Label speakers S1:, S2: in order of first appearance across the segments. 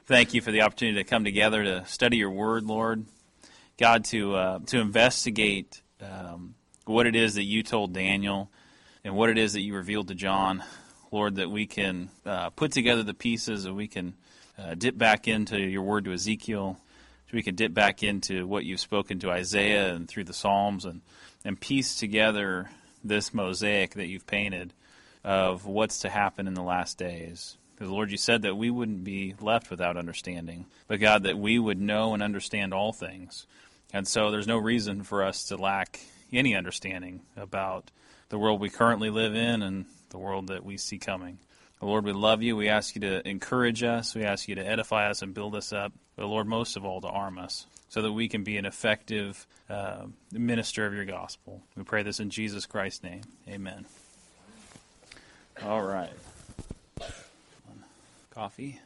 S1: Thank you for the opportunity to come together to study your word, Lord. God, to investigate what it is that you told Daniel and what it is that you revealed to John. Lord, that we can put together the pieces, and we can dip back into your word to Ezekiel, so we can dip back into what you've spoken to Isaiah and through the Psalms, and piece together this mosaic that you've painted of what's to happen in the last days. Because, Lord, you said that we wouldn't be left without understanding, but, God, that we would know and understand all things. And so there's no reason for us to lack any understanding about the world we currently live in and the world that we see coming. Lord, we love you. We ask you to encourage us. We ask you to edify us and build us up. But, Lord, most of all, to arm us so that we can be an effective minister of your gospel. We pray this in Jesus Christ's name. Amen. All right. Coffee,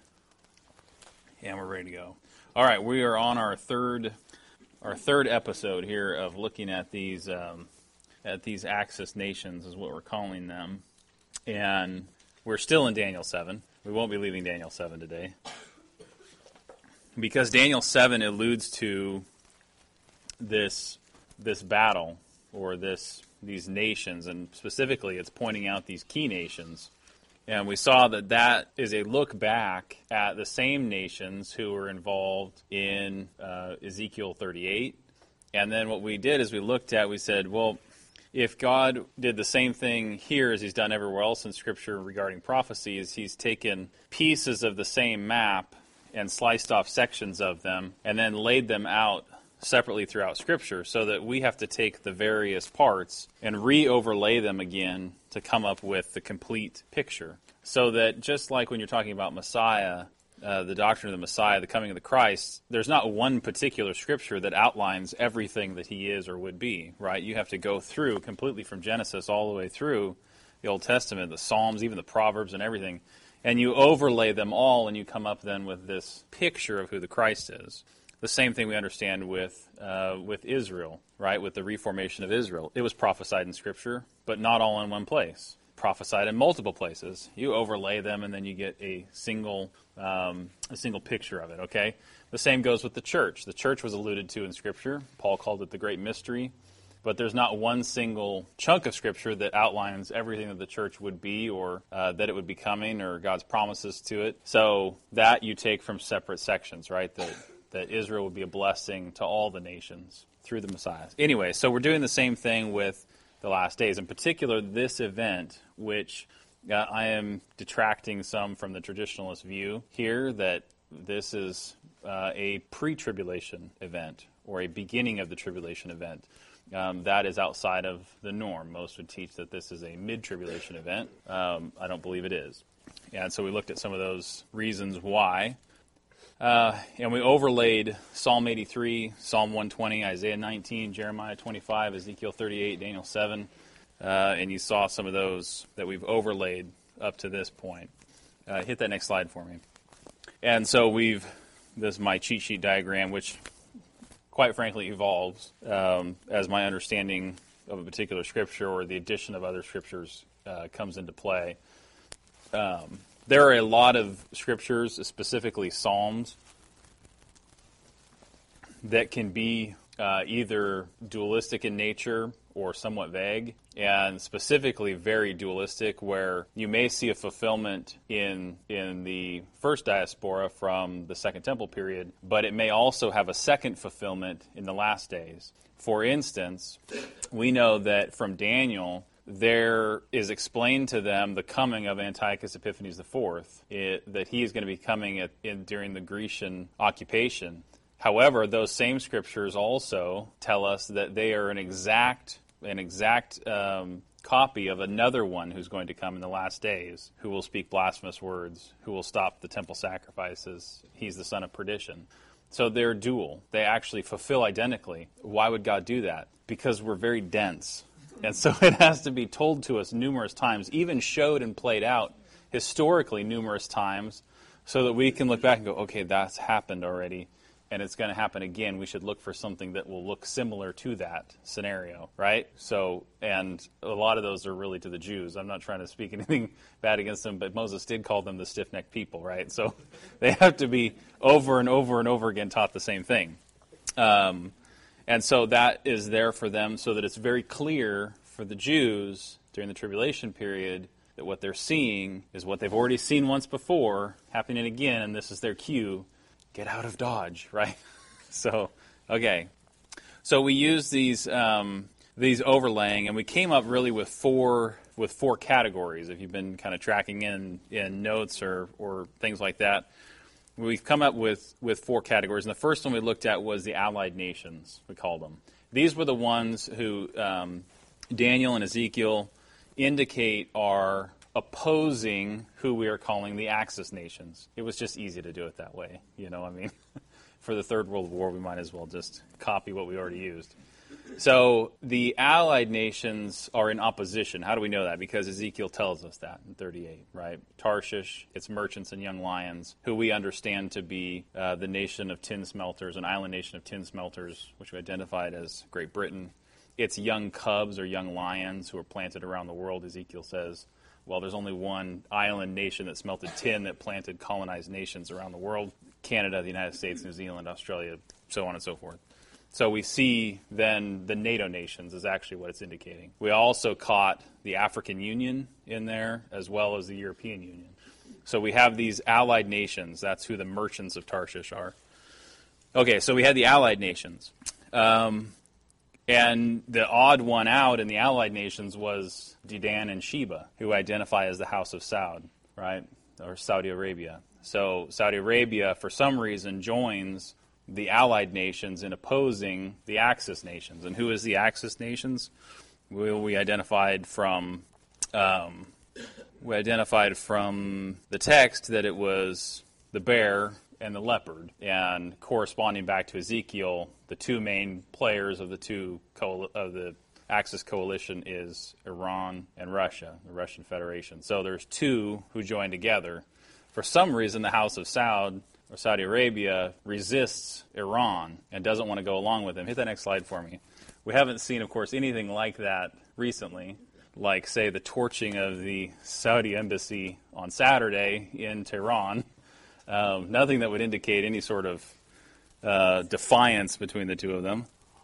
S1: and we're ready to go. All right, we are on our third episode here of looking at these Axis nations, is what we're calling them, and we're still in Daniel 7. We won't be leaving Daniel 7 today, because Daniel 7 alludes to this battle, or these nations, and specifically it's pointing out these key nations. And we saw that is a look back at the same nations who were involved in Ezekiel 38. And then what we did is we said, well, if God did the same thing here as he's done everywhere else in Scripture regarding prophecies, he's taken pieces of the same map and sliced off sections of them and then laid them out separately throughout Scripture, so that we have to take the various parts and re-overlay them again to come up with the complete picture. So that just like when you're talking about Messiah, the doctrine of the Messiah, the coming of the Christ, there's not one particular Scripture that outlines everything that he is or would be, right? You have to go through completely from Genesis all the way through the Old Testament, the Psalms, even the Proverbs and everything, and you overlay them all, and you come up then with this picture of who the Christ is. The same thing we understand with Israel, right? With the reformation of Israel. It was prophesied in Scripture, but not all in one place. Prophesied in multiple places. You overlay them, and then you get a single picture of it, okay? The same goes with the church. The church was alluded to in Scripture. Paul called it the great mystery. But there's not one single chunk of Scripture that outlines everything that the church would be, or that it would be coming, or God's promises to it. So that you take from separate sections, right? That Israel would be a blessing to all the nations through the Messiah. Anyway, so we're doing the same thing with the last days. In particular, this event, which I am detracting some from the traditionalist view here, that this is a pre-tribulation event, or a beginning of the tribulation event. That is outside of the norm. Most would teach that this is a mid-tribulation event. I don't believe it is. And so we looked at some of those reasons why. And we overlaid Psalm 83, Psalm 120, Isaiah 19, Jeremiah 25, Ezekiel 38, Daniel 7. And you saw some of those that we've overlaid up to this point. Hit that next slide for me. And so this is my cheat sheet diagram, which quite frankly evolves as my understanding of a particular scripture or the addition of other scriptures comes into play. There are a lot of scriptures, specifically Psalms, that can be either dualistic in nature or somewhat vague, and specifically very dualistic, where you may see a fulfillment in the first diaspora from the Second Temple period, but it may also have a second fulfillment in the last days. For instance, we know that from Daniel, there is explained to them the coming of Antiochus Epiphanes IV, that he is going to be coming during the Grecian occupation. However, those same scriptures also tell us that they are an exact copy of another one who's going to come in the last days, who will speak blasphemous words, who will stop the temple sacrifices. He's the son of perdition. So they're dual. They actually fulfill identically. Why would God do that? Because we're very dense. And so it has to be told to us numerous times, even showed and played out historically numerous times, so that we can look back and go, okay, that's happened already. and it's going to happen again, we should look for something that will look similar to that scenario, right? So, and a lot of those are really to the Jews. I'm not trying to speak anything bad against them, but Moses did call them the stiff-necked people, right? So they have to be over and over and over again taught the same thing. And so that is there for them so that it's very clear for the Jews during the tribulation period that what they're seeing is what they've already seen once before, happening again, and this is their cue. Get out of Dodge, right? So, okay. So we use these overlaying, and we came up really with four categories. If you've been kind of tracking in notes or things like that, we've come up with four categories. And the first one we looked at was the allied nations, we called them. These were the ones who Daniel and Ezekiel indicate are opposing who we are calling the Axis nations. It was just easy to do it that way. For the Third World War, we might as well just copy what we already used. So the allied nations are in opposition. How do we know that? Because Ezekiel tells us that in 38, right? Tarshish, its merchants and young lions, who we understand to be the nation of tin smelters, an island nation of tin smelters, which we identified as Great Britain. Its young cubs or young lions who are planted around the world, Ezekiel says. Well, there's only one island nation that smelted tin that planted colonized nations around the world. Canada, the United States, New Zealand, Australia, so on and so forth. So we see then the NATO nations is actually what it's indicating. We also caught the African Union in there as well as the European Union. So we have these allied nations. That's who the merchants of Tarshish are. Okay, so we had the allied nations. And the odd one out in the allied nations was Dedan and Sheba, who identify as the House of Saud, right, or Saudi Arabia. So Saudi Arabia, for some reason, joins the allied nations in opposing the Axis nations. And who is the Axis nations? We identified from the text that it was the bear and the leopard, and corresponding back to Ezekiel, the two main players of the Axis coalition is Iran and Russia, the Russian Federation. So there's two who join together. For some reason, the House of Saud, or Saudi Arabia, resists Iran and doesn't want to go along with him. Hit that next slide for me. We haven't seen, of course, anything like that recently, like, say, the torching of the Saudi embassy on Saturday in Tehran. Nothing that would indicate any sort of defiance between the two of them.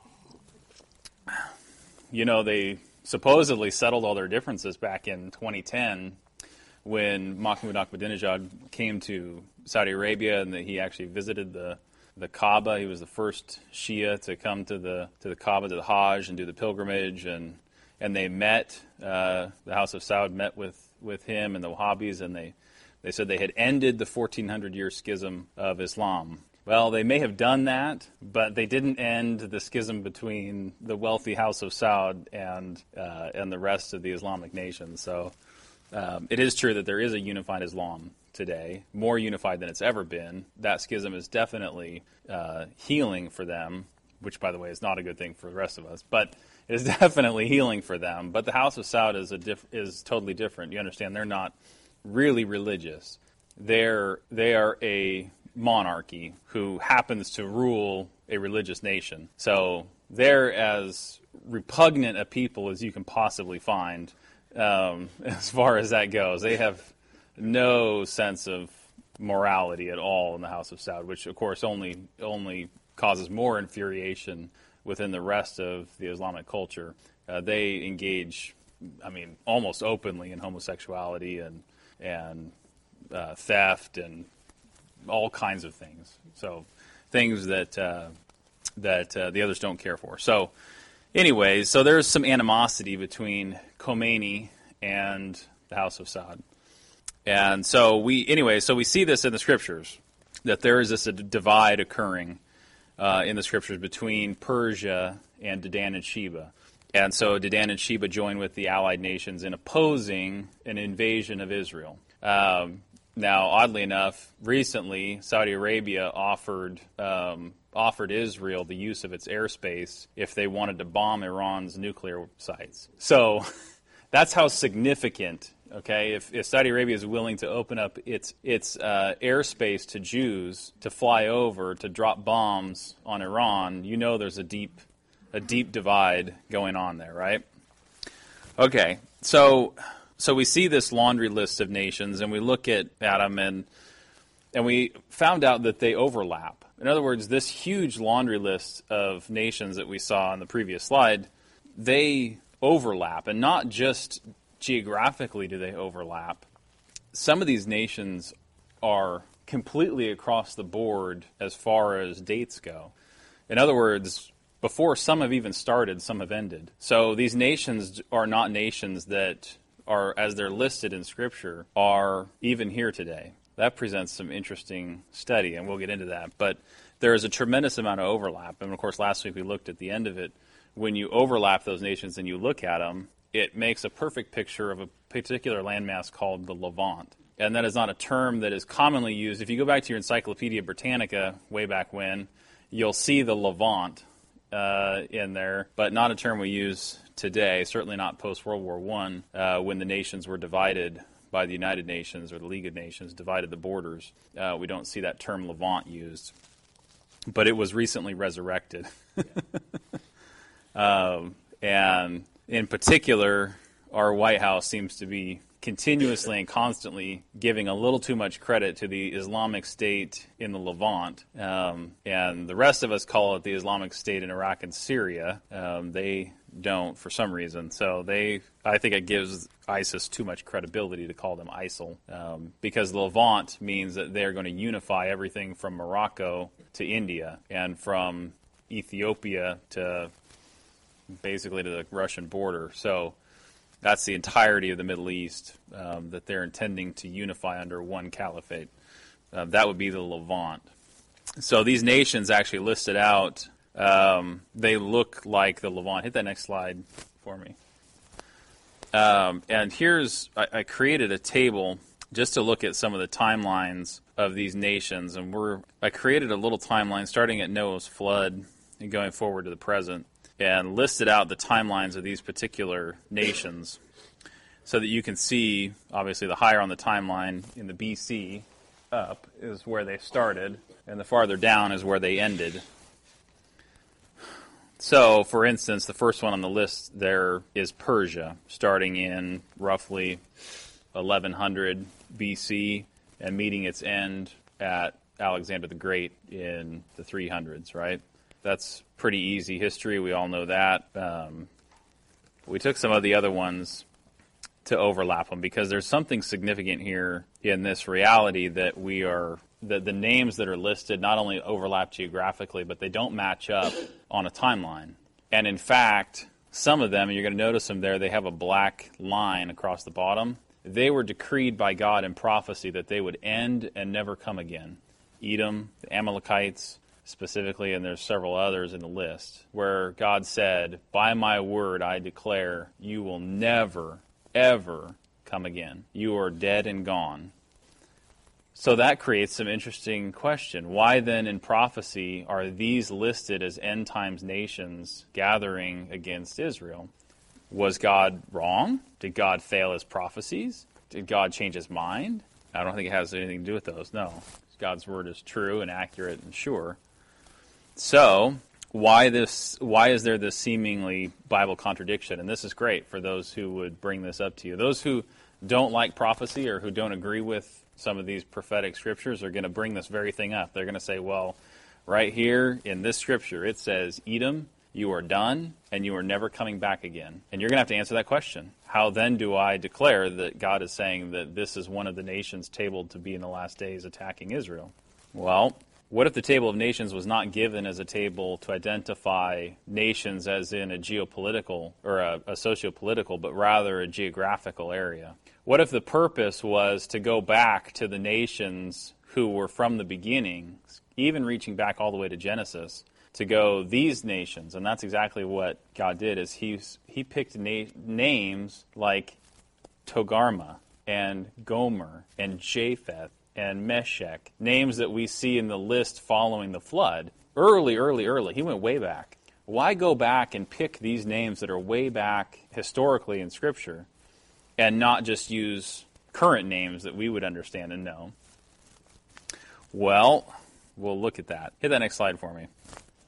S1: They supposedly settled all their differences back in 2010 when Mahmoud Ahmadinejad came to Saudi Arabia, and that he actually visited the Kaaba. He was the first Shia to come to the Kaaba, to the Hajj, and do the pilgrimage, and they met. The House of Saud met with him and the Wahhabis, and they said they had ended the 1400-year schism of Islam. Well, they may have done that, but they didn't end the schism between the wealthy House of Saud and the rest of the Islamic nations. So it is true that there is a unified Islam today, more unified than it's ever been. That schism is definitely healing for them, which, by the way, is not a good thing for the rest of us, but it is definitely healing for them. But the House of Saud is totally different. You understand, they're not really religious. They are a monarchy who happens to rule a religious nation. So they're as repugnant a people as you can possibly find as far as that goes. They have no sense of morality at all in the House of Saud, which, of course, only causes more infuriation within the rest of the Islamic culture. They engage, almost openly in homosexuality and theft and all kinds of things. So things that the others don't care for. So anyways, so there's some animosity between Khomeini and the House of Saud. And so we see this in the Scriptures, that there is this divide occurring in the Scriptures between Persia and Dedan and Sheba. And so Dedan and Sheba join with the allied nations in opposing an invasion of Israel. Now, oddly enough, recently Saudi Arabia offered Israel the use of its airspace if they wanted to bomb Iran's nuclear sites. So that's how significant Okay, if Saudi Arabia is willing to open up its airspace to Jews to fly over to drop bombs on Iran, you know there's a deep divide going on there, right? Okay, so we see this laundry list of nations, and we look at them, and we found out that they overlap. In other words, this huge laundry list of nations that we saw on the previous slide, they overlap, and not just geographically do they overlap. Some of these nations are completely across the board as far as dates go. In other words, before some have even started, some have ended. So these nations are not nations that are, as they're listed in Scripture, are even here today. That presents some interesting study, and we'll get into that. But there is a tremendous amount of overlap. And, of course, last week we looked at the end of it. When you overlap those nations and you look at them, it makes a perfect picture of a particular landmass called the Levant. And that is not a term that is commonly used. If you go back to your Encyclopedia Britannica way back when, you'll see the Levant in there, but not a term we use today, certainly not post-World War I, when the nations were divided by the United Nations or the League of Nations, divided the borders. We don't see that term Levant used. But it was recently resurrected. And in particular, our White House seems to be continuously and constantly giving a little too much credit to the Islamic State in the Levant. And the rest of us call it the Islamic State in Iraq and Syria. They don't for some reason. So I think it gives ISIS too much credibility to call them ISIL, because the Levant means that they're going to unify everything from Morocco to India and from Ethiopia to basically to the Russian border. So that's the entirety of the Middle East that they're intending to unify under one caliphate. That would be the Levant. So these nations actually listed out, they look like the Levant. Hit that next slide for me. And here's, I created a table just to look at some of the timelines of these nations. And I created a little timeline starting at Noah's flood and going forward to the present, and listed out the timelines of these particular nations so that you can see, obviously, the higher on the timeline in the BC up is where they started, and the farther down is where they ended. So, for instance, the first one on the list there is Persia, starting in roughly 1100 BC and meeting its end at Alexander the Great in the 300s, right? That's pretty easy history. We all know that. We took some of the other ones to overlap them because there's something significant here in this reality that the names that are listed not only overlap geographically, but they don't match up on a timeline. And in fact, some of them, and you're going to notice them there, they have a black line across the bottom. They were decreed by God in prophecy that they would end and never come again. Edom, the Amalekites, specifically, and there's several others in the list, where God said, by my word I declare, you will never, ever come again. You are dead and gone. So that creates some interesting question. Why then in prophecy are these listed as end times nations gathering against Israel? Was God wrong? Did God fail his prophecies? Did God change his mind? I don't think it has anything to do with those, no. God's word is true and accurate and sure. So, why is there this seemingly Bible contradiction? And this is great for those who would bring this up to you. Those who don't like prophecy or who don't agree with some of these prophetic scriptures are going to bring this very thing up. They're going to say, well, right here in this scripture, it says, Edom, you are done, and you are never coming back again. And you're going to have to answer that question. How then do I declare that God is saying that this is one of the nations tabled to be in the last days attacking Israel? Well, what if the table of nations was not given as a table to identify nations as in a geopolitical or a socio-political, but rather a geographical area? What if the purpose was to go back to the nations who were from the beginning, even reaching back all the way to Genesis, to go, these nations, and that's exactly what God did, is he picked names like Togarmah and Gomer and Japheth and Meshech, names that we see in the list following the flood. Early. He went way back. Why go back and pick these names that are way back historically in Scripture and not just use current names that we would understand and know? Well, we'll look at that. Hit that next slide for me.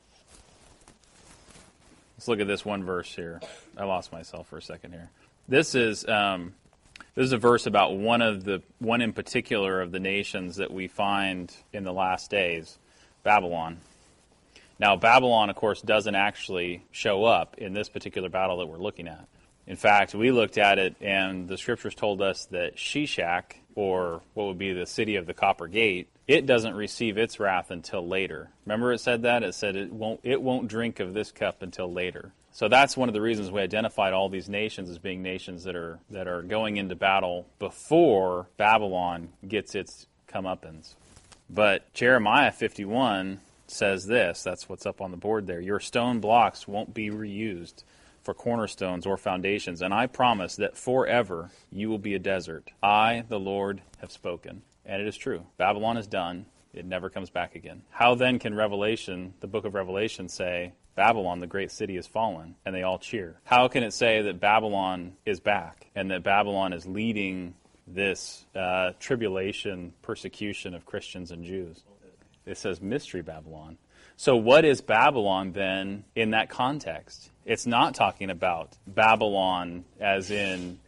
S1: Let's look at this one verse here. I lost myself for a second here. This is a verse about one in particular of the nations that we find in the last days, Babylon. Now, Babylon, of course, doesn't actually show up in this particular battle that we're looking at. In fact, we looked at it, and the scriptures told us that Shishak, or what would be the city of the Copper Gate, it doesn't receive its wrath until later. Remember it said that? It said it won't drink of this cup until later. So that's one of the reasons we identified all these nations as being nations that are going into battle before Babylon gets its comeuppance. But Jeremiah 51 says this, that's what's up on the board there. Your stone blocks won't be reused for cornerstones or foundations, and I promise that forever you will be a desert. I, the Lord, have spoken. And it is true. Babylon is done. It never comes back again. How then can Revelation, the book of Revelation, say, Babylon, the great city, is fallen, and they all cheer? How can it say that Babylon is back, and that Babylon is leading this tribulation, persecution of Christians and Jews? It says Mystery Babylon. So what is Babylon then in that context? It's not talking about Babylon as in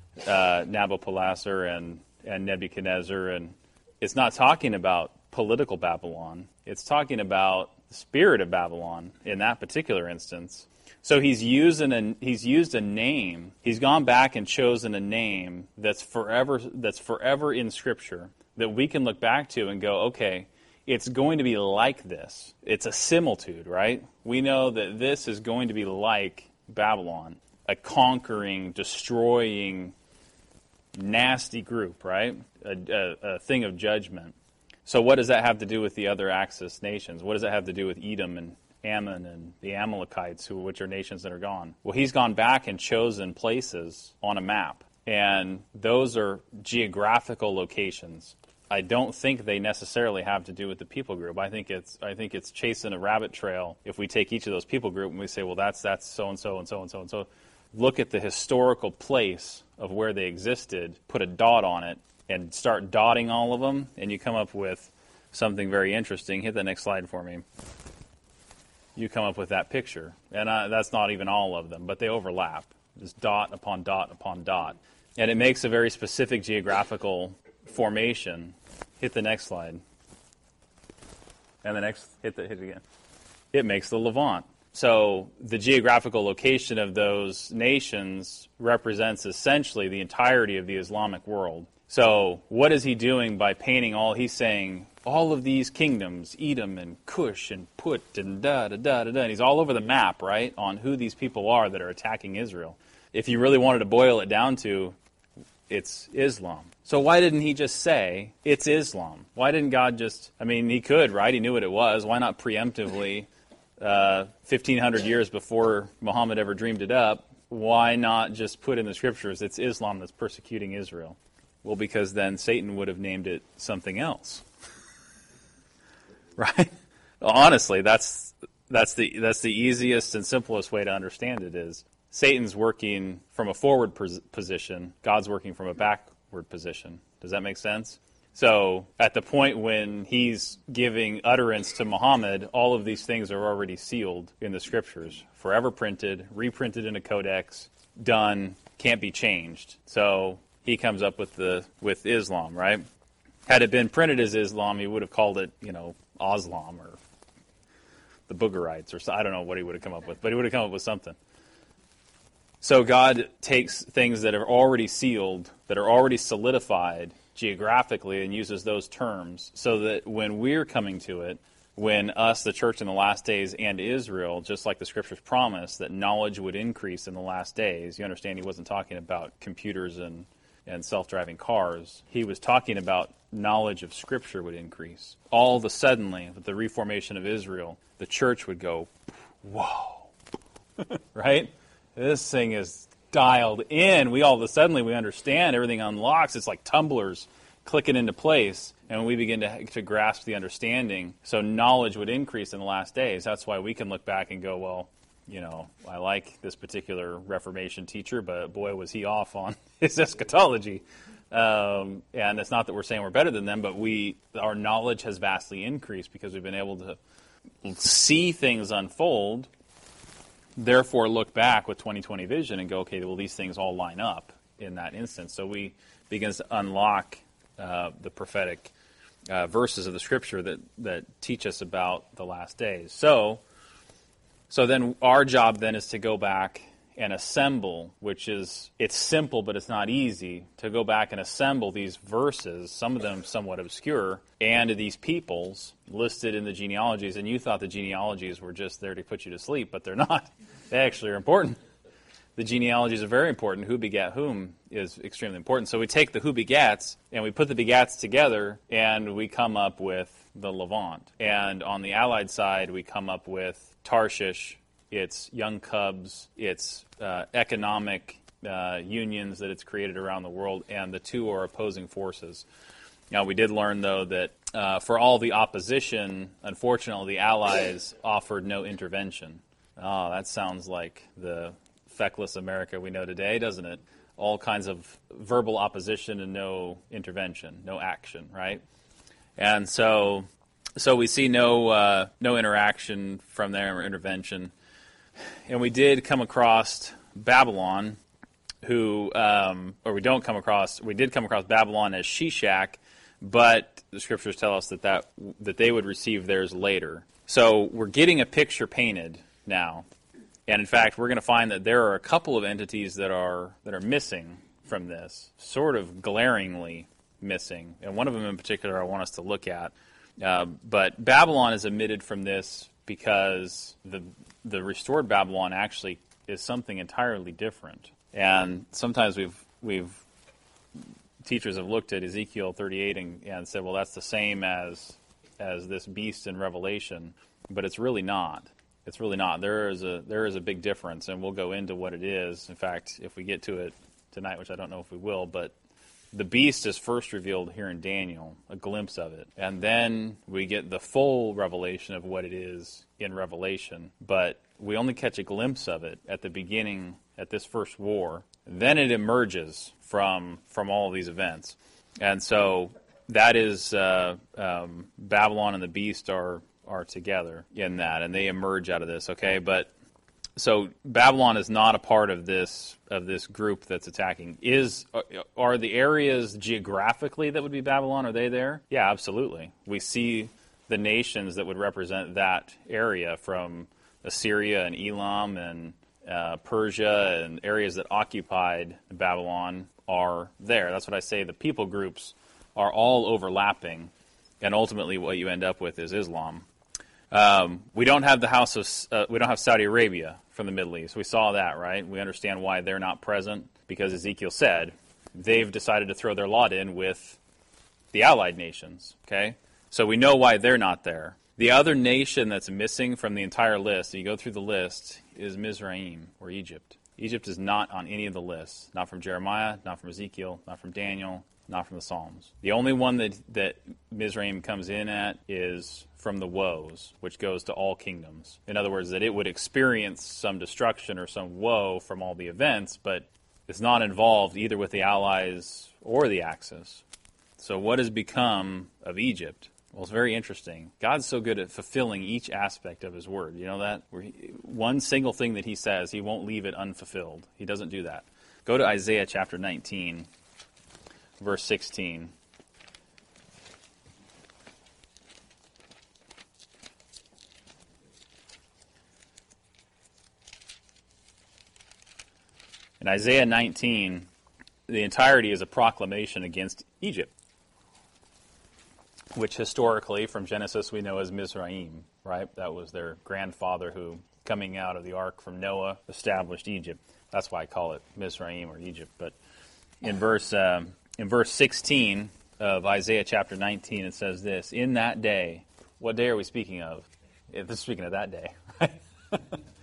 S1: Nabopolassar and Nebuchadnezzar, and it's not talking about political Babylon. It's talking about the spirit of Babylon in that particular instance. So he's used a name. He's gone back and chosen a name that's forever in Scripture that we can look back to and go, okay, it's going to be like this. It's a similitude, right? We know that this is going to be like Babylon, a conquering, destroying, nasty group, right? A thing of judgment. So what does that have to do with the other Axis nations? What does that have to do with Edom and Ammon and the Amalekites, which are nations that are gone? Well, he's gone back and chosen places on a map, and those are geographical locations. I don't think they necessarily have to do with the people group. I think it's chasing a rabbit trail if we take each of those people group and we say, well, that's so and so and so and so and so. Look at the historical place of where they existed, put a dot on it, and start dotting all of them, and you come up with something very interesting. Hit the next slide for me. You come up with that picture. And that's not even all of them, but they overlap. Just dot upon dot upon dot. And it makes a very specific geographical formation. Hit the next slide. And the next, hit it again. It makes the Levant. So the geographical location of those nations represents essentially the entirety of the Islamic world. So what is he doing by painting he's saying all of these kingdoms, Edom and Cush and Put and da-da-da-da-da, and he's all over the map, right, on who these people are that are attacking Israel. If you really wanted to boil it down to, it's Islam. So why didn't he just say, it's Islam? Why didn't God he could, right? He knew what it was. Why not preemptively, 1,500 years before Muhammad ever dreamed it up, why not just put in the scriptures, it's Islam that's persecuting Israel? Well, because then Satan would have named it something else. Right? Honestly, that's the easiest and simplest way to understand it is Satan's working from a forward position, God's working from a backward position. Does that make sense? So at the point when he's giving utterance to Muhammad, all of these things are already sealed in the scriptures, forever printed, reprinted in a codex, done, can't be changed. So he comes up with Islam, right? Had it been printed as Islam, he would have called it, Oslam or the Boogerites, or I don't know what he would have come up with, but he would have come up with something. So God takes things that are already sealed, that are already solidified geographically, and uses those terms so that when we're coming to it, when us, the church in the last days, and Israel, just like the scriptures promise, that knowledge would increase in the last days. You understand he wasn't talking about computers and self-driving cars. He was talking about knowledge of Scripture would increase. All of a sudden, with the reformation of Israel, the church would go, whoa, right? This thing is dialed in. We all of a sudden, we understand, everything unlocks. It's like tumblers clicking into place, and we begin to grasp the understanding. So knowledge would increase in the last days. That's why we can look back and go, well, I like this particular Reformation teacher, but boy, was he off on his eschatology. And it's not that we're saying we're better than them, but our knowledge has vastly increased because we've been able to see things unfold, therefore look back with 20/20 vision and go, okay, well, these things all line up in that instance. So we begin to unlock the prophetic verses of the Scripture that teach us about the last days. So then our job then is to go back and assemble, it's simple, but it's not easy, to go back and assemble these verses, some of them somewhat obscure, and these peoples listed in the genealogies. And you thought the genealogies were just there to put you to sleep, but they're not. They actually are important. The genealogies are very important. Who begat whom is extremely important. So we take the who begats, and we put the begats together, and we come up with the Levant. And on the Allied side, we come up with Tarshish, its young cubs, its economic unions that it's created around the world, and the two are opposing forces. Now, we did learn, though, that for all the opposition, unfortunately, the Allies offered no intervention. Oh, that sounds like the feckless America we know today, doesn't it? All kinds of verbal opposition and no intervention, no action, right? And so we see no interaction from there or intervention. And we did come across Babylon, we did come across Babylon as Shishak, but the Scriptures tell us that they would receive theirs later. So we're getting a picture painted now. And in fact, we're going to find that there are a couple of entities that are missing from this, sort of glaringly missing. And one of them in particular I want us to look at. But Babylon is omitted from this because the restored Babylon actually is something entirely different. And sometimes teachers have looked at Ezekiel 38 and said, well, that's the same as this beast in Revelation, but it's really not. It's really not. There is a big difference, and we'll go into what it is. In fact, if we get to it tonight, which I don't know if we will, but the beast is first revealed here in Daniel, a glimpse of it. And then we get the full revelation of what it is in Revelation. But we only catch a glimpse of it at the beginning, at this first war. Then it emerges from all of these events. And so that is Babylon and the beast are together in that, and they emerge out of this, okay? But so Babylon is not a part of this group that's attacking. Are the areas geographically that would be Babylon, are they there? Yeah, absolutely. We see the nations that would represent that area from Assyria and Elam and Persia and areas that occupied Babylon are there. That's what I say. The people groups are all overlapping, and ultimately what you end up with is Islam. We don't have we don't have Saudi Arabia from the Middle East. We saw that, right? We understand why they're not present, because Ezekiel said they've decided to throw their lot in with the allied nations, okay? So we know why they're not there. The other nation that's missing from the entire list, you go through the list, is Mizraim, or Egypt. Egypt is not on any of the lists, not from Jeremiah, not from Ezekiel, not from Daniel, not from the Psalms. The only one that Mizraim comes in at is from the woes, which goes to all kingdoms. In other words, that it would experience some destruction or some woe from all the events, but it's not involved either with the Allies or the Axis. So what has become of Egypt? Well, it's very interesting. God's so good at fulfilling each aspect of his word. You know that? One single thing that he says, he won't leave it unfulfilled. He doesn't do that. Go to Isaiah chapter 19, verse 16. In Isaiah 19, the entirety is a proclamation against Egypt, which historically, from Genesis, we know as Mizraim, right? That was their grandfather who, coming out of the ark from Noah, established Egypt. That's why I call it Mizraim or Egypt. But in verse 16 of Isaiah chapter 19, it says this: in that day, what day are we speaking of? This is speaking of that day.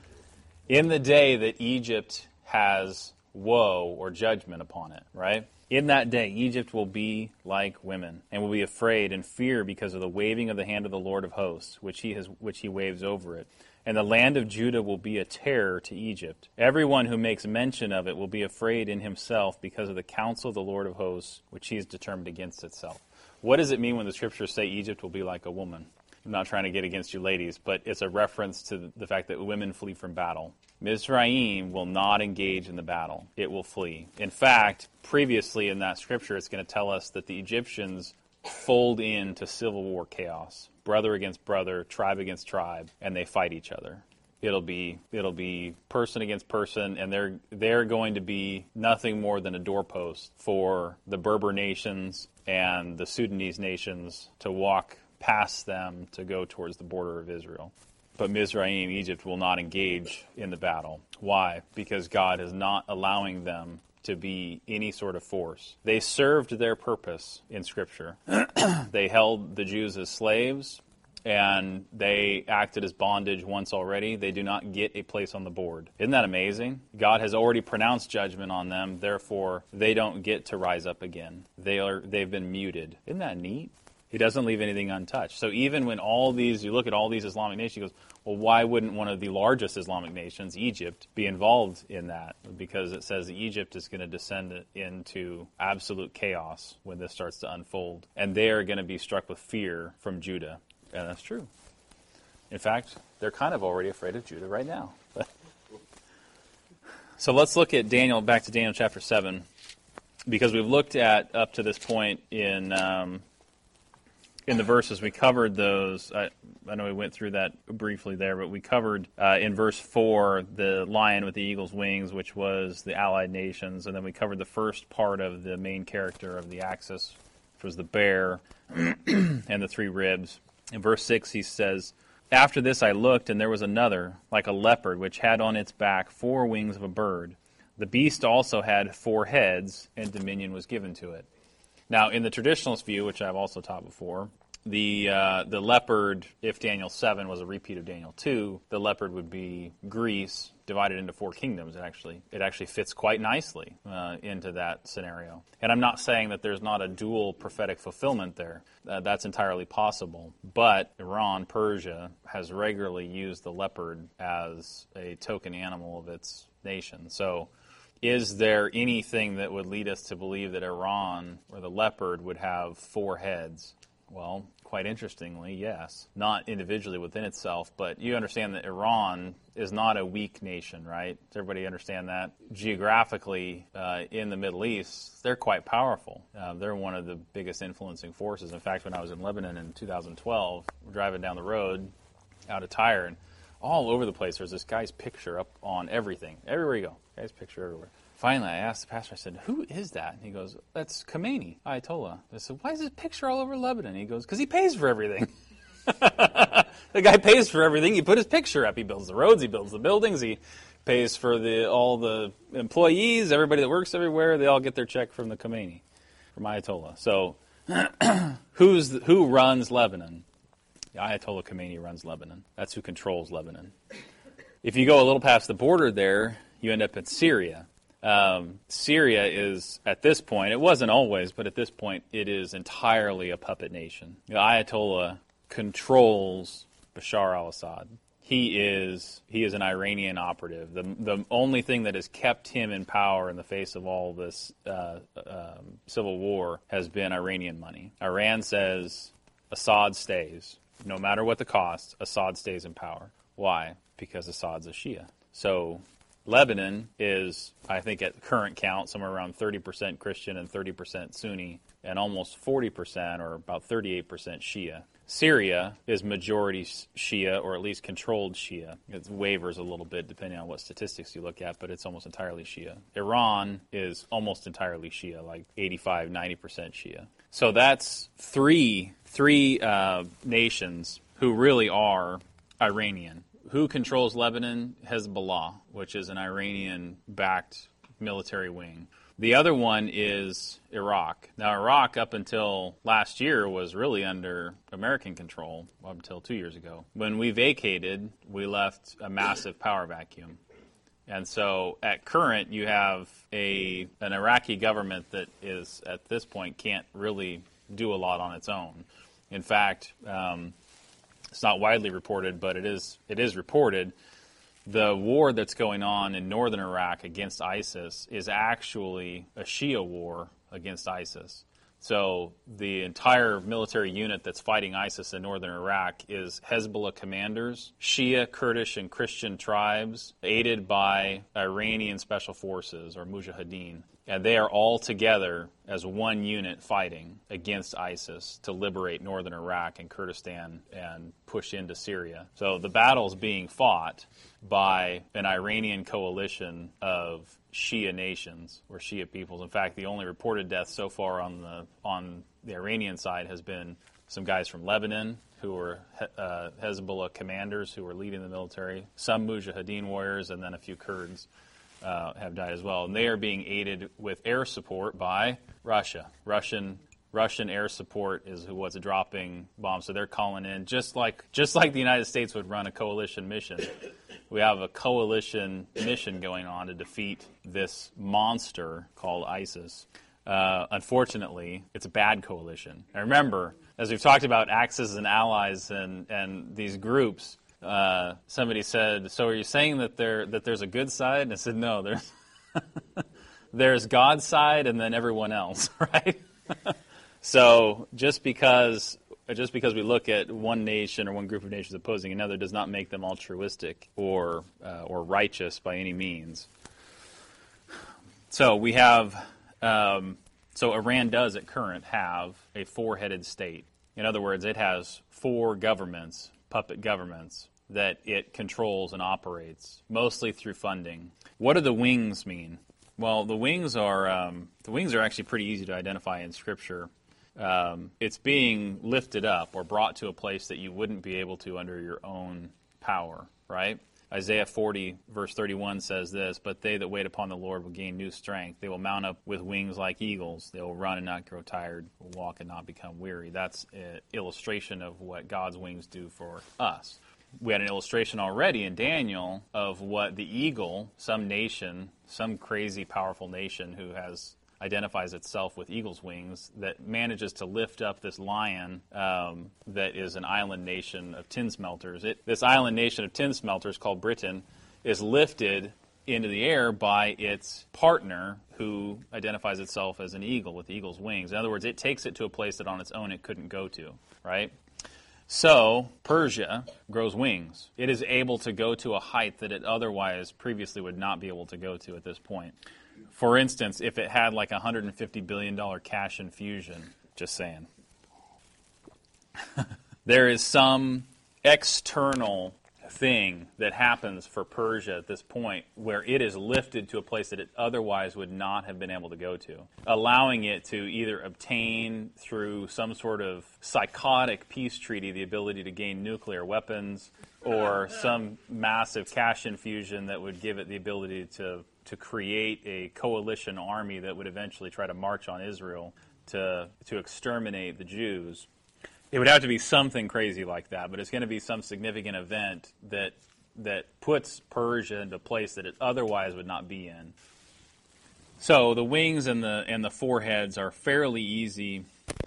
S1: In the day that Egypt has woe or judgment upon it, right? In that day, Egypt will be like women, and will be afraid and fear because of the waving of the hand of the Lord of hosts, which he waves over it. And the land of Judah will be a terror to Egypt. Everyone who makes mention of it will be afraid in himself because of the counsel of the Lord of hosts, which he has determined against itself. What does it mean when the scriptures say Egypt will be like a woman? I'm not trying to get against you ladies, but it's a reference to the fact that women flee from battle. Mizraim will not engage in the battle. It will flee. In fact, previously in that scripture, it's going to tell us that the Egyptians fold into civil war chaos. Brother against brother, tribe against tribe, and they fight each other. It'll be person against person, and they're going to be nothing more than a doorpost for the Berber nations and the Sudanese nations to walk past them to go towards the border of Israel. But Mizraim, Egypt, will not engage in the battle. Why? Because God is not allowing them to be any sort of force. They served their purpose in Scripture. They held the Jews as slaves, and they acted as bondage once already. They do not get a place on the board. Isn't that amazing? God has already pronounced judgment on them, therefore they don't get to rise up again. They've been muted. Isn't that neat? He doesn't leave anything untouched. So even when you look at all these Islamic nations, he goes, well, why wouldn't one of the largest Islamic nations, Egypt, be involved in that? Because it says that Egypt is going to descend into absolute chaos when this starts to unfold. And they are going to be struck with fear from Judah. And that's true. In fact, they're kind of already afraid of Judah right now. So let's look at back to Daniel chapter 7, because we've looked at, up to this point in the verses, we covered those. I know we went through that briefly there, but we covered in verse 4 the lion with the eagle's wings, which was the allied nations, and then we covered the first part of the main character of the axis, which was the bear and the 3 ribs. In verse 6 he says, "After this I looked, and there was another, like a leopard, which had on its back 4 wings of a bird. The beast also had 4 heads, and dominion was given to it." Now, in the traditionalist view, which I've also taught before, the leopard, if Daniel 7 was a repeat of Daniel 2, the leopard would be Greece divided into 4 kingdoms. It actually fits quite nicely into that scenario. And I'm not saying that there's not a dual prophetic fulfillment there. That's entirely possible. But Iran, Persia, has regularly used the leopard as a token animal of its nation. So is there anything that would lead us to believe that Iran, or the leopard, would have 4 heads? Well, quite interestingly, yes. Not individually within itself, but you understand that Iran is not a weak nation, right? Does everybody understand that? Geographically, in the Middle East, they're quite powerful. They're one of the biggest influencing forces. In fact, when I was in Lebanon in 2012, we're driving down the road out of Tyre, and all over the place there's this guy's picture up on everything. Everywhere you go, guy's picture everywhere. Finally, I asked the pastor, I said, "Who is that?" And he goes, "That's Khomeini, Ayatollah." I said, "Why is his picture all over Lebanon?" He goes, "Because he pays for everything." The guy pays for everything. He put his picture up. He builds the roads. He builds the buildings. He pays for all the employees, everybody that works everywhere. They all get their check from the Khomeini, from Ayatollah. So who runs Lebanon? The Ayatollah Khomeini runs Lebanon. That's who controls Lebanon. If you go a little past the border there, you end up in Syria. Syria is, at this point, it wasn't always, but at this point, it is entirely a puppet nation. The Ayatollah controls Bashar al-Assad. He is an Iranian operative. The only thing that has kept him in power in the face of all this civil war has been Iranian money. Iran says Assad stays. No matter what the cost, Assad stays in power. Why? Because Assad's a Shia. So Lebanon is, I think at current count, somewhere around 30% Christian and 30% Sunni, and almost 40% or about 38% Shia. Syria is majority Shia, or at least controlled Shia. It wavers a little bit depending on what statistics you look at, but it's almost entirely Shia. Iran is almost entirely Shia, like 85, 90% Shia. So that's three nations who really are Iranian. Who controls Lebanon? Hezbollah, which is an Iranian-backed military wing. The other one is Iraq. Now, Iraq, up until last year, was really under American control, up until 2 years ago. When we vacated, we left a massive power vacuum. And so at current, you have an Iraqi government that is, at this point, can't really do a lot on its own. In fact, it's not widely reported, but it is reported. The war that's going on in northern Iraq against ISIS is actually a Shia war against ISIS. So the entire military unit that's fighting ISIS in northern Iraq is Hezbollah commanders, Shia, Kurdish, and Christian tribes, aided by Iranian special forces, or Mujahideen. And they are all together as one unit fighting against ISIS to liberate northern Iraq and Kurdistan and push into Syria. So the battle's being fought by an Iranian coalition of Shia nations or Shia peoples. In fact, the only reported death so far on the Iranian side has been some guys from Lebanon who were Hezbollah commanders who were leading the military, some Mujahideen warriors, and then a few Kurds have died as well. And they are being aided with air support by Russia. Russian air support is what's dropping bombs. So they're calling in, just like the United States would run a coalition mission. We have a coalition mission going on to defeat this monster called ISIS. Unfortunately, it's a bad coalition. And remember, as we've talked about Axis and allies and these groups, somebody said, "So are you saying that there's a good side?" And I said, "No, there's God's side and then everyone else, right?" So just because we look at one nation or one group of nations opposing another does not make them altruistic or righteous by any means. So we have, so Iran does at current have a four-headed state. In other words, it has four governments, puppet governments, that it controls and operates, mostly through funding. What do the wings mean? Well, the wings are actually pretty easy to identify in Scripture. It's being lifted up or brought to a place that you wouldn't be able to under your own power, right? Isaiah 40, verse 31 says this, "But they that wait upon the Lord will gain new strength. They will mount up with wings like eagles. They will run and not grow tired, will walk and not become weary." That's an illustration of what God's wings do for us. We had an illustration already in Daniel of what the eagle, some nation, some crazy powerful nation who identifies itself with eagle's wings, that manages to lift up this lion that is an island nation of tin smelters. This island nation of tin smelters called Britain is lifted into the air by its partner who identifies itself as an eagle with eagle's wings. In other words, it takes it to a place that on its own it couldn't go to, right? So Persia grows wings. It is able to go to a height that it otherwise previously would not be able to go to at this point. For instance, if it had like $150 billion cash infusion, just saying. There is some external thing that happens for Persia at this point where it is lifted to a place that it otherwise would not have been able to go to, allowing it to either obtain through some sort of psychotic peace treaty the ability to gain nuclear weapons, or some massive cash infusion that would give it the ability to create a coalition army that would eventually try to march on Israel to exterminate the Jews. It would have to be something crazy like that, but it's going to be some significant event that puts Persia into a place that it otherwise would not be in. So the wings and the foreheads are fairly easy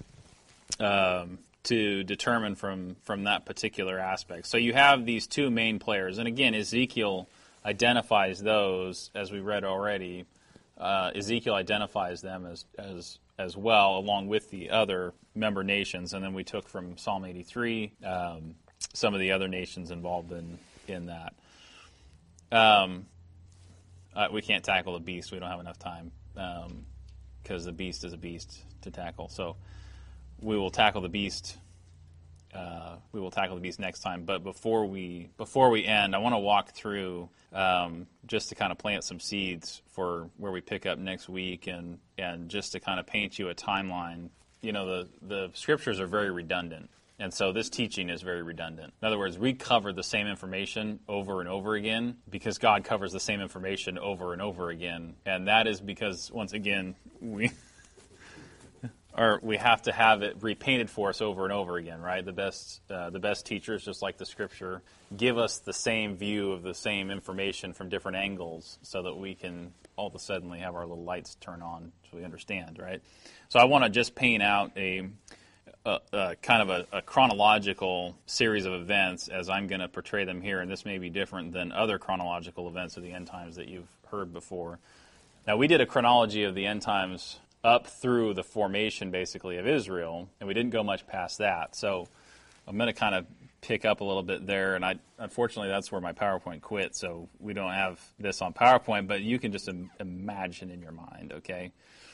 S1: to determine from that particular aspect. So you have these two main players, and again, Ezekiel identifies those, as we read already. Ezekiel identifies them as well, along with the other member nations, and then we took from Psalm 83 some of the other nations involved in that. We can't tackle the beast. We don't have enough time because the beast is a beast to tackle. So we will tackle the beast. We will tackle the beast next time. But before we end, I want to walk through just to kind of plant some seeds for where we pick up next week, and just to kind of paint you a timeline. You know, the scriptures are very redundant, and so this teaching is very redundant. In other words, we cover the same information over and over again because God covers the same information over and over again, and that is because, once again, or we have to have it repainted for us over and over again, right? The best teachers, just like the Scripture, give us the same view of the same information from different angles, so that we can all of a sudden have our little lights turn on, so we understand, right? So I want to just paint out a kind of a chronological series of events as I'm going to portray them here, and this may be different than other chronological events of the end times that you've heard before. Now, we did a chronology of the end times up through the formation, basically, of Israel, and we didn't go much past that. So I'm going to kind of pick up a little bit there, and unfortunately that's where my PowerPoint quit, so we don't have this on PowerPoint, but you can just imagine in your mind, okay?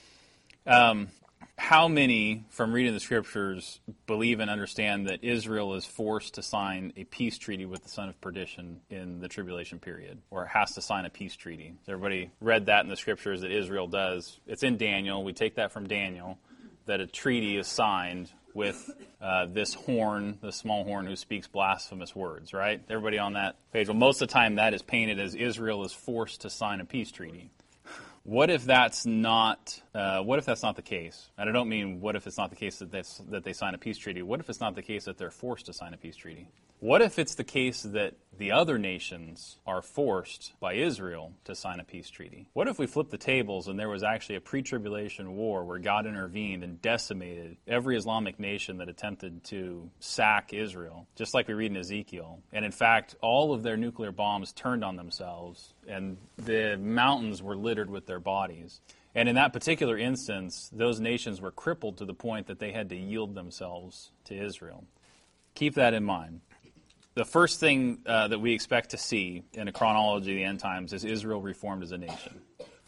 S1: How many, from reading the Scriptures, believe and understand that Israel is forced to sign a peace treaty with the son of perdition in the tribulation period, or has to sign a peace treaty? Has everybody read that in the Scriptures that Israel does? It's in Daniel. We take that from Daniel, that a treaty is signed with this horn, the small horn who speaks blasphemous words, right? Everybody on that page? Well, most of the time that is painted as Israel is forced to sign a peace treaty. What if that's not? What if that's not the case? And I don't mean what if it's not the case that they sign a peace treaty. What if it's not the case that they're forced to sign a peace treaty? What if it's the case that the other nations are forced by Israel to sign a peace treaty? What if we flip the tables and there was actually a pre-tribulation war where God intervened and decimated every Islamic nation that attempted to sack Israel, just like we read in Ezekiel? And in fact, all of their nuclear bombs turned on themselves and the mountains were littered with their bodies. And in that particular instance, those nations were crippled to the point that they had to yield themselves to Israel. Keep that in mind. The first thing that we expect to see in a chronology of the end times is Israel reformed as a nation.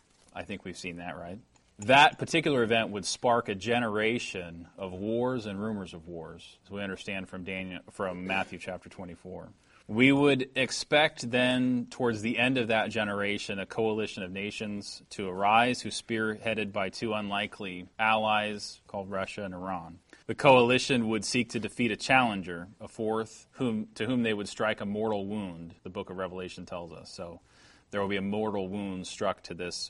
S1: I think we've seen that, right? That particular event would spark a generation of wars and rumors of wars, as we understand from Matthew chapter 24. We would expect then, towards the end of that generation, a coalition of nations to arise, who's spearheaded by two unlikely allies called Russia and Iran. The coalition would seek to defeat a challenger, a fourth, to whom they would strike a mortal wound, the book of Revelation tells us. So there will be a mortal wound struck to this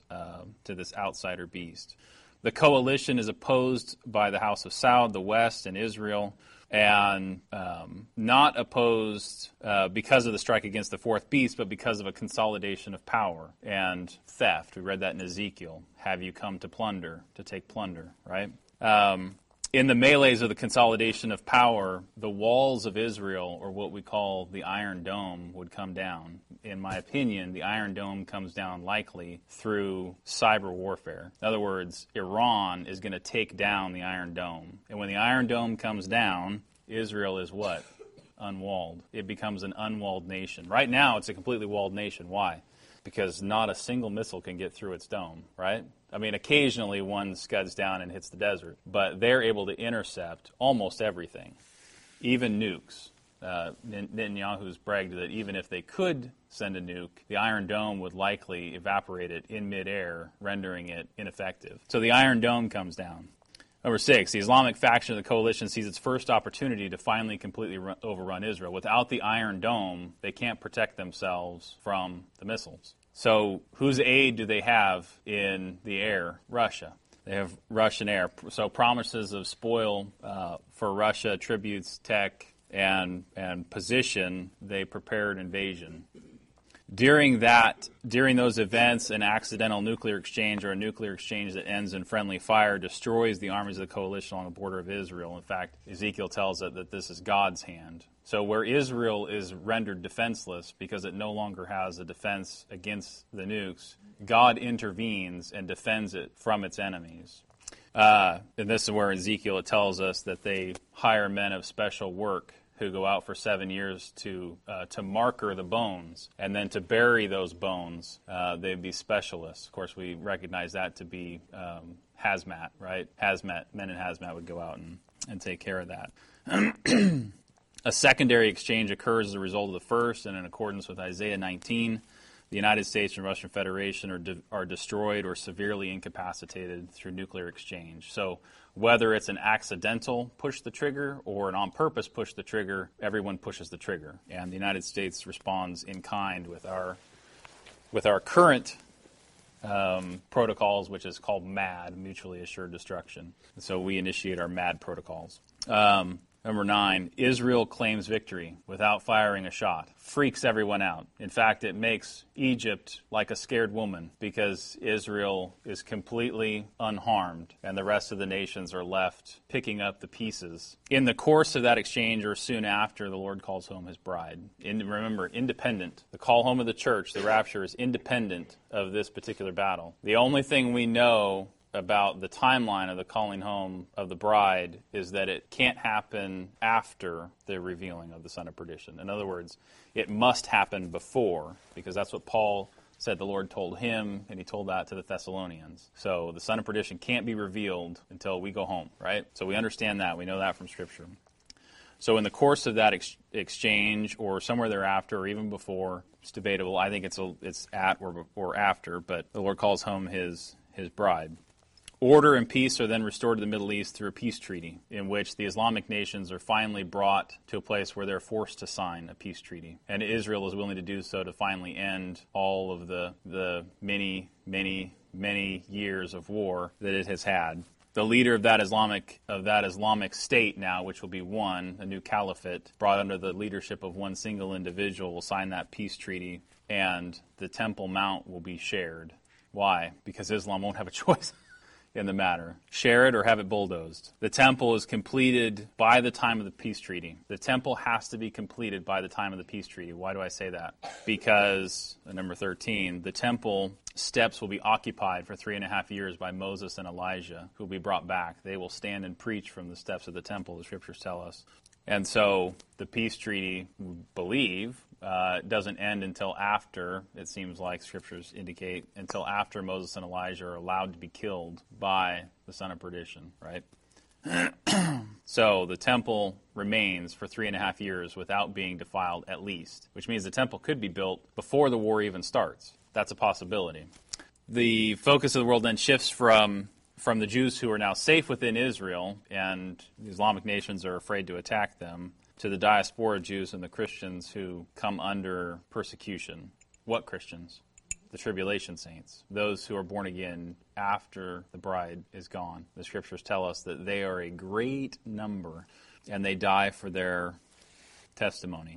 S1: outsider beast. The coalition is opposed by the house of Saud, the West, and Israel, and not opposed because of the strike against the fourth beast, but because of a consolidation of power and theft. We read that in Ezekiel. Have you come to plunder, to take plunder, right? In the melees of the consolidation of power, the walls of Israel, or what we call the Iron Dome, would come down. In my opinion, the Iron Dome comes down likely through cyber warfare. In other words, Iran is going to take down the Iron Dome. And when the Iron Dome comes down, Israel is what? Unwalled. It becomes an unwalled nation. Right now, it's a completely walled nation. Why? Because not a single missile can get through its dome, right? I mean, occasionally one scuds down and hits the desert, but they're able to intercept almost everything, even nukes. Netanyahu's bragged that even if they could send a nuke, the Iron Dome would likely evaporate it in midair, rendering it ineffective. So the Iron Dome comes down. Number 6, the Islamic faction of the coalition sees its first opportunity to finally completely overrun Israel. Without the Iron Dome, they can't protect themselves from the missiles. So whose aid do they have in the air? Russia. They have Russian air. So promises of spoil for Russia, tributes, tech, and position, they prepared invasion. During those events, an accidental nuclear exchange or a nuclear exchange that ends in friendly fire destroys the armies of the coalition on the border of Israel. In fact, Ezekiel tells it that this is God's hand. So where Israel is rendered defenseless because it no longer has a defense against the nukes, God intervenes and defends it from its enemies. And this is where Ezekiel, it tells us that they hire men of special work who go out for 7 years to marker the bones, and then to bury those bones, they'd be specialists. Of course, we recognize that to be hazmat, right? Men in hazmat would go out and take care of that. A secondary exchange occurs as a result of the first, and in accordance with Isaiah 19, the United States and Russian Federation are destroyed or severely incapacitated through nuclear exchange. So whether it's an accidental push the trigger or an on-purpose push the trigger, everyone pushes the trigger. And the United States responds in kind with our current protocols, which is called MAD, Mutually Assured Destruction. So we initiate our MAD protocols. Number 9, Israel claims victory without firing a shot. Freaks everyone out. In fact, it makes Egypt like a scared woman because Israel is completely unharmed and the rest of the nations are left picking up the pieces. In the course of that exchange or soon after, the Lord calls home his bride. Remember, independent. The call home of the church, the rapture, is independent of this particular battle. The only thing we know about the timeline of the calling home of the bride is that it can't happen after the revealing of the son of perdition. In other words, it must happen before, because that's what Paul said the Lord told him, and he told that to the Thessalonians. So the son of perdition can't be revealed until we go home, right? So we understand that. We know that from Scripture. So in the course of that exchange, or somewhere thereafter, or even before, it's debatable. I think it's at or after, but the Lord calls home his bride. Order and peace are then restored to the Middle East through a peace treaty in which the Islamic nations are finally brought to a place where they're forced to sign a peace treaty. And Israel is willing to do so to finally end all of the many, many, many years of war that it has had. The leader of that Islamic state now, which will be a new caliphate, brought under the leadership of one single individual, will sign that peace treaty, and the Temple Mount will be shared. Why? Because Islam won't have a choice in the matter. Share it or have it bulldozed. The temple is completed by the time of the peace treaty. The temple has to be completed by the time of the peace treaty. Why do I say that? Because, number 13, the temple steps will be occupied for 3.5 years by Moses and Elijah, who will be brought back. They will stand and preach from the steps of the temple, the Scriptures tell us. And so the peace treaty, we believe, doesn't end until after, it seems like Scriptures indicate, until after Moses and Elijah are allowed to be killed by the son of perdition, right? So the temple remains for 3.5 years without being defiled at least, which means the temple could be built before the war even starts. That's a possibility. The focus of the world then shifts from the Jews who are now safe within Israel, and the Islamic nations are afraid to attack them, to the diaspora Jews and the Christians who come under persecution. What Christians? The tribulation saints, those who are born again after the bride is gone. The Scriptures tell us that they are a great number, and they die for their testimony.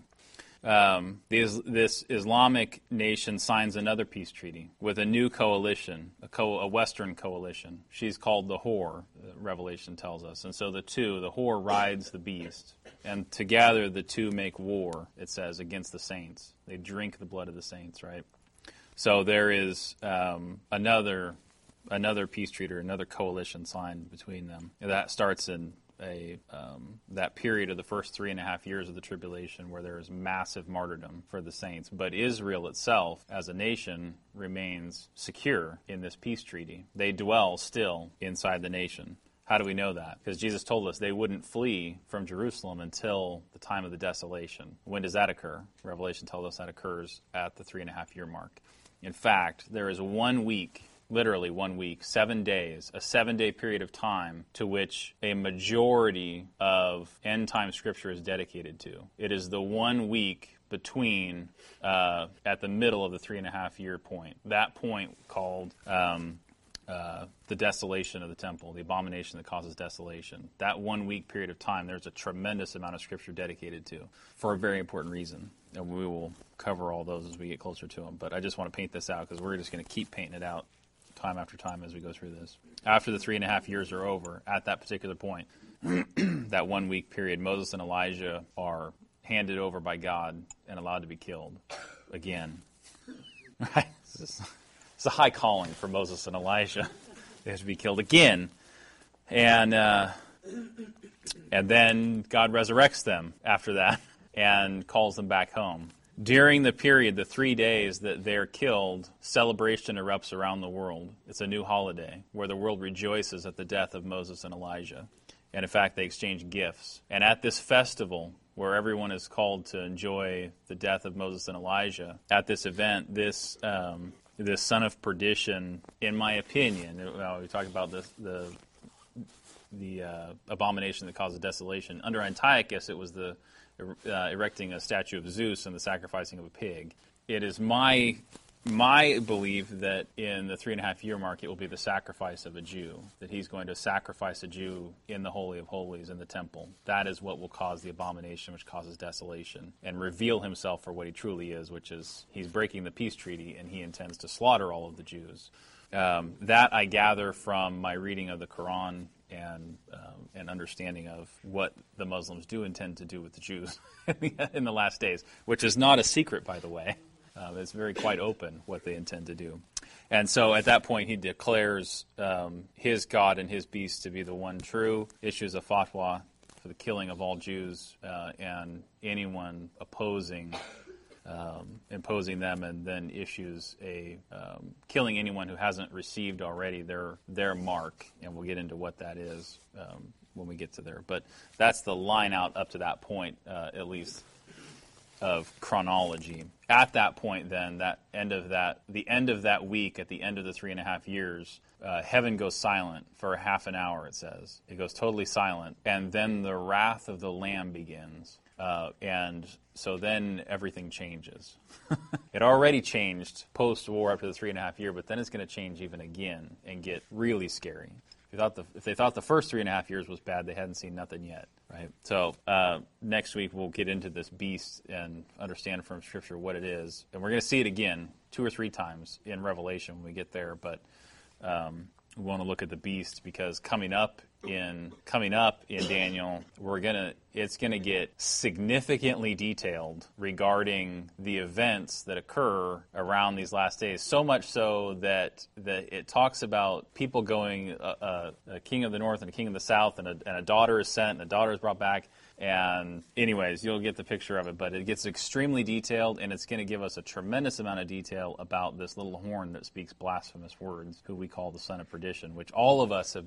S1: This Islamic nation signs another peace treaty with a new coalition, a Western coalition. She's called the whore, Revelation tells us. And so the whore rides the beast. And together the two make war, it says, against the saints. They drink the blood of the saints, right? So there is another peace treaty, or another coalition signed between them. And that starts in that period of the first 3.5 years of the tribulation, where there is massive martyrdom for the saints. But Israel itself, as a nation, remains secure in this peace treaty. They dwell still inside the nation. How do we know that? Because Jesus told us they wouldn't flee from Jerusalem until the time of the desolation. When does that occur? Revelation tells us that occurs at the 3.5 year mark. In fact, there is 1 week, literally 1 week, 7 days, a 7-day period of time to which a majority of end-time Scripture is dedicated to. It is the 1 week between, at the middle of the 3.5 year point. That point called the desolation of the temple, the abomination that causes desolation. That 1 week period of time, there's a tremendous amount of Scripture dedicated to, for a very important reason. And we will cover all those as we get closer to them. But I just want to paint this out, because we're just going to keep painting it out time after time as we go through this. After the 3.5 years are over, at that particular point, that 1 week period, Moses and Elijah are handed over by God and allowed to be killed again. Right? It's a high calling for Moses and Elijah. They have to be killed again. And then God resurrects them after that and calls them back home. During the period, the 3 days that they're killed, celebration erupts around the world. It's a new holiday where the world rejoices at the death of Moses and Elijah. And in fact, they exchange gifts. And at this festival, where everyone is called to enjoy the death of Moses and Elijah, at this event, this son of perdition, in my opinion, we talk about the abomination that causes desolation. Under Antiochus, it was the erecting a statue of Zeus and the sacrificing of a pig. It is my my belief that in the 3.5-year mark, it will be the sacrifice of a Jew, that he's going to sacrifice a Jew in the Holy of Holies in the temple. That is what will cause the abomination which causes desolation and reveal himself for what he truly is, which is he's breaking the peace treaty and he intends to slaughter all of the Jews. That I gather from my reading of the Quran and understanding of what the Muslims do intend to do with the Jews in the last days, which is not a secret, by the way. It's very quite open what they intend to do. And so at that point, he declares his God and his beast to be the one true, issues a fatwa for the killing of all Jews and anyone imposing them, and then issues a killing anyone who hasn't received already their mark, and we'll get into what that is when we get to there. But that's the line out up to that point, at least, of chronology. At that point, then, the end of that week, at the end of the 3.5 years, heaven goes silent for a half an hour, it says. It goes totally silent, and then the wrath of the Lamb begins. And so then everything changes. It already changed post-war after the 3.5 year, but then it's going to change even again and get really scary. If they thought the first 3.5 years was bad, they hadn't seen nothing yet, right? So next week we'll get into this beast and understand from Scripture what it is. And we're going to see it again 2 or 3 times in Revelation when we get there, but we want to look at the beast because coming up in Daniel, it's gonna get significantly detailed regarding the events that occur around these last days. So much so that it talks about people going a king of the north and a king of the south, and a daughter is sent, and a daughter is brought back. And anyways, you'll get the picture of it, but it gets extremely detailed, and it's going to give us a tremendous amount of detail about this little horn that speaks blasphemous words, who we call the son of perdition, which all of us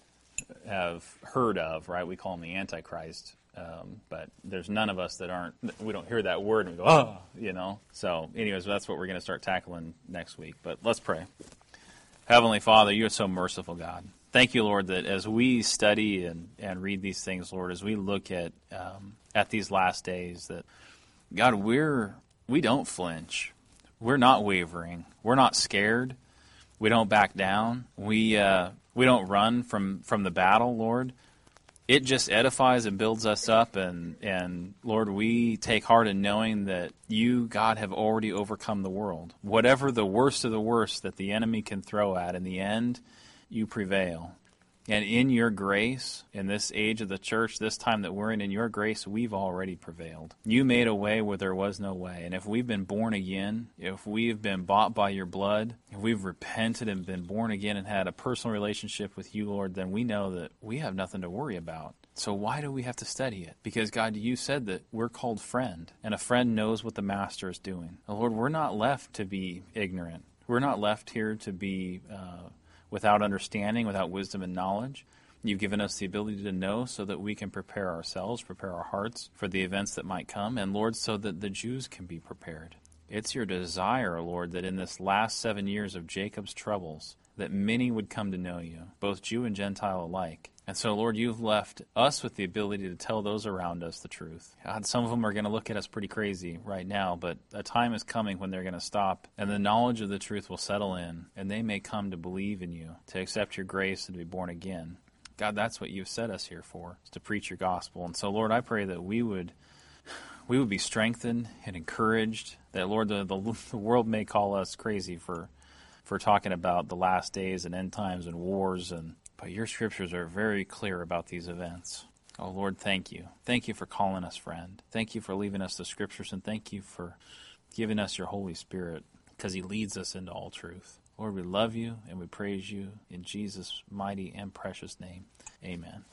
S1: have heard of, right? We call him the Antichrist, but there's none of us we don't hear that word and we go, oh, So anyways, that's what we're going to start tackling next week. But let's pray. Heavenly Father, you are so merciful, God. Thank you, Lord, that as we study and read these things, Lord, as we look at these last days, that, God, we don't flinch. We're not wavering. We're not scared. We don't back down. We don't run from the battle, Lord. It just edifies and builds us up, and Lord, we take heart in knowing that you, God, have already overcome the world. Whatever the worst of the worst that the enemy can throw at, in the end, you prevail. And in your grace, in this age of the church, this time that we're in your grace, we've already prevailed. You made a way where there was no way. And if we've been born again, if we've been bought by your blood, if we've repented and been born again and had a personal relationship with you, Lord, then we know that we have nothing to worry about. So why do we have to study it? Because, God, you said that we're called friend, and a friend knows what the master is doing. And Lord, we're not left to be ignorant. We're not left here to be without understanding, without wisdom and knowledge. You've given us the ability to know so that we can prepare ourselves, prepare our hearts for the events that might come, and, Lord, so that the Jews can be prepared. It's your desire, Lord, that in this last 7 years of Jacob's troubles, that many would come to know you, both Jew and Gentile alike. And so, Lord, you've left us with the ability to tell those around us the truth. God, some of them are going to look at us pretty crazy right now, but a time is coming when they're going to stop, and the knowledge of the truth will settle in, and they may come to believe in you, to accept your grace and to be born again. God, that's what you've set us here for, is to preach your gospel. And so, Lord, I pray that we would be strengthened and encouraged, that, Lord, the world may call us crazy for talking about the last days and end times and wars, but your scriptures are very clear about these events. Oh, Lord, thank you. Thank you for calling us friend. Thank you for leaving us the scriptures, and thank you for giving us your Holy Spirit, because he leads us into all truth. Lord, we love you and we praise you in Jesus' mighty and precious name. Amen.